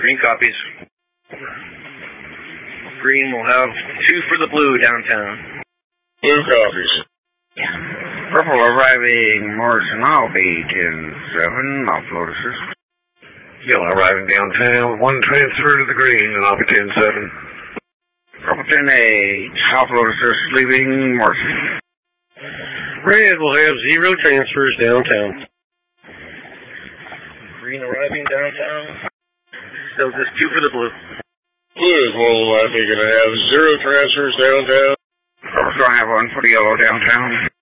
Green copies. Green will have 2 for the blue downtown. Blue copies. Purple arriving Morrison, I'll be 10-7, offloader system. Yellow arriving downtown, 1 transfer to the green, and I'll be 10-7. Purple 10-8, offloader system leaving Morrison. Red will have 0 transfers downtown. Green arriving downtown. So just 2 for the blue. Blue will likely going to have 0 transfers downtown. Purple's going to have 1 for the yellow downtown.